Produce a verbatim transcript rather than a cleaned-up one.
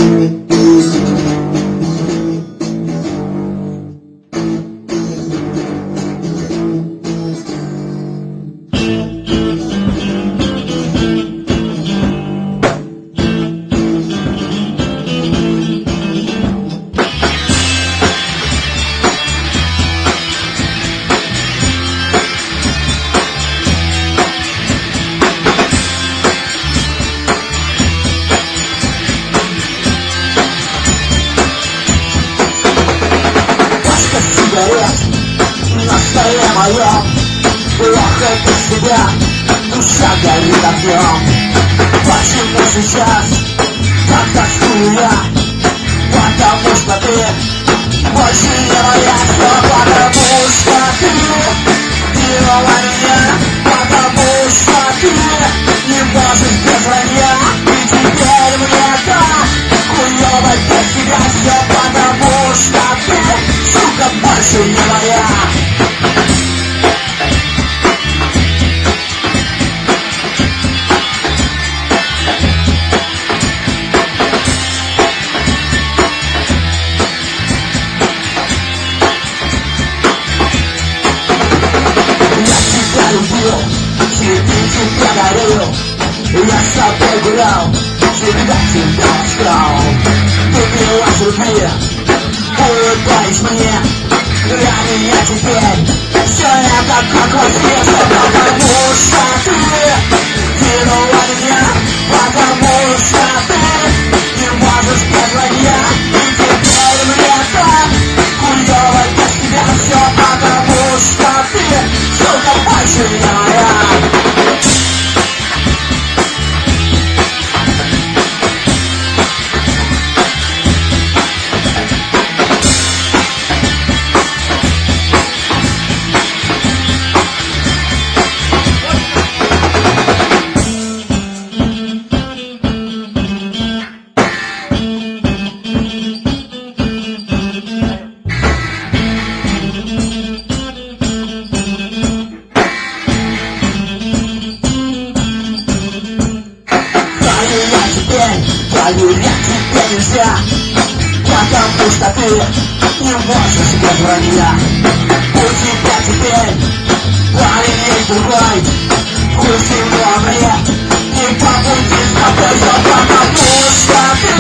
На столе моем плохо без тебя, душа горит огнем. Почему сейчас так тоскую я? Потому что ты больше не моя. Все потому что ты кинула меня, потому что ты не можешь без вранья. И теперь мне так хуёво без тебя. Все потому что ты, сука, больше не моя. Тебе тебя дарил, я с тобой гулял, всегда тебя искал. Ты пила любви, улыбаясь мне, для меня теперь все это как во сне. Потому что ты кинула меня, потому что ты не можешь без вранья. И теперь мне так хуёво без тебя. Все потому что ты, сука, больше не моя. Доверять тебе нельзя, потому что ты не можешь без вранья. У тебя теперь парень есть другой, пусть его мне не по пути с тобой. Все потому что ты